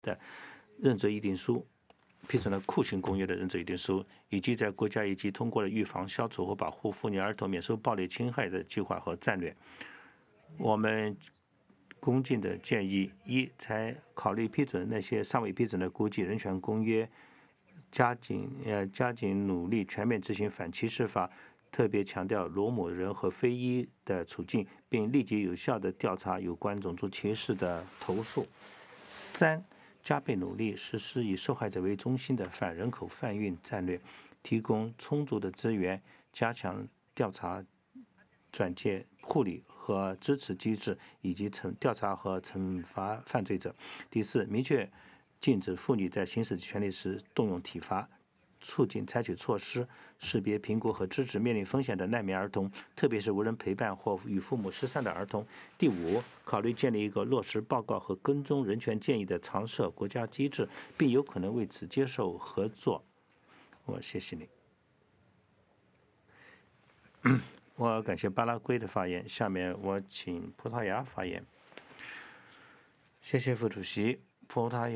的认责议定书，批准了酷刑公约的认责议定书，以及在国家一级通过了预防、消除和保护妇女儿童免受暴力侵害的计划和战略。我们恭敬的建议：一、才考虑批准那些尚未批准的国际人权公约，加紧努力全面执行反歧视法，特别强调罗姆人和非裔的处境，并立即有效地调查有关种族歧视的投诉。三、加倍努力实施以受害者为中心的反人口贩运战略，提供充足的资源，加强调查、转介、护理和支持机制，以及调查和惩罚犯罪者。第四，明确禁止妇女在行使权利时动用体罚，促进采取措施识别、评估和支持面临风险的难民儿童，特别是无人陪伴或与父母失散的儿童。第五，考虑建立一个落实报告和跟踪人权建议的常设国家机制，并有可能为此接受合作。我谢谢你。我感谢巴拉圭的发言，下面我请葡萄牙发言。谢谢副主席。葡萄牙